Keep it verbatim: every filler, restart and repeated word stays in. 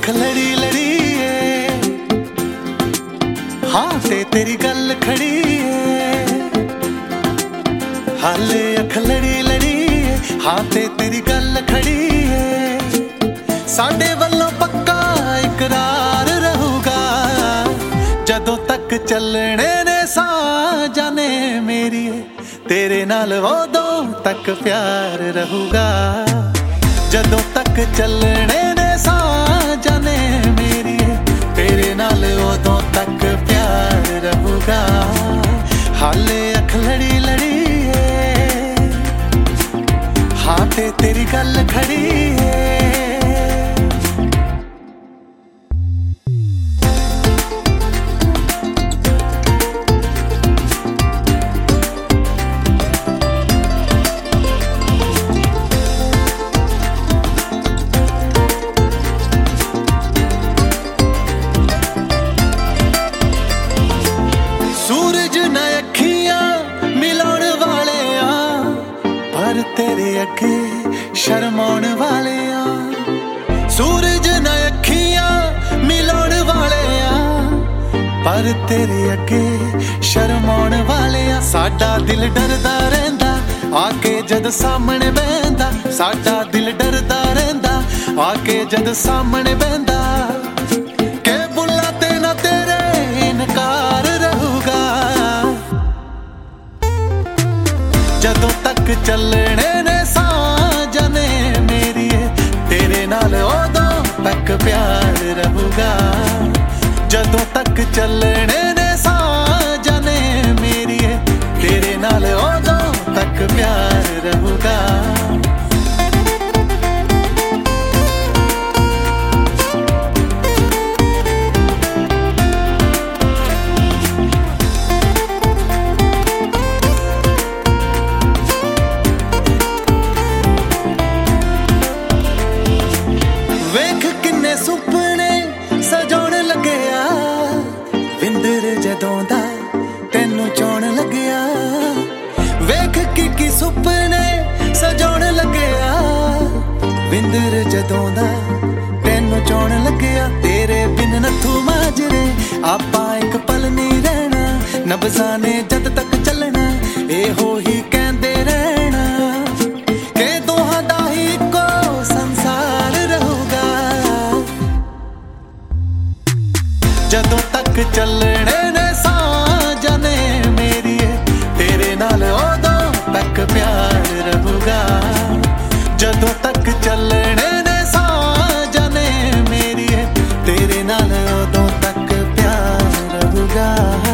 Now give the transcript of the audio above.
अख लड़ी लड़ी है, हाँ ते तेरी गल खड़ी है। हाले अख लड़ी लड़ी है, हाँ ते तेरी गल खड़ी है। साडे वल्लों पक्का इकरार रहूगा, जदों तक चलने ने सां जाने मेरी, तेरे नाल उदों तक प्यार रहूगा। जदों तक चलने ने सां जाने मेरी, तेरे नाल उदों तक प्यार रहूगा। हाले अख लड़ी लड़ी है, हाँ ते तेरी गल खड़ी है। सूरज न अखियां मिलाउण वाले आ, पर तेरे अगे शर्माउण वाले आ। सूरज न अखियां मिलाउण वाले आ, पर तेरे अगे शर्माउण वाले आ। साडा दिल डरदा रहिंदा आके जद सामने बहिंदा, साडा दिल डरदा रहिंदा आके जद सामने बहिंदा। के बुल्ला ते ना तेरे इनकार रहूगा, जदों तक चलने ने सां जाने मेरी, तेरे नाल उदों तक प्यार रहूगा। जदों तक चलने ने सां जाने मेरी, तेरे नाल उदों तक प्यार रहूगा। वेख किन्ने सुपने सजाउण लग्या, विंदर जदों दा तैनू चाउण लग्या। वेख की की सुपने सजाउण लग्या, विंदर जदों दा तैनू चाउण लग्या। तेरे बिन नथू माजरे आपां इक पल नहीं रहना, नब्ज़ां ने जद तक चलना एहो ही कहंदे रहना। के दोहां दा ही इक्को संसार रहूगा, जदों तक चलने ने सां जाने मेरी, तेरे नाल उदों तक प्यार रहूगा। जदों तक चलने ने सां जाने मेरी, तेरे नाल उदों तक प्यार रहूगा।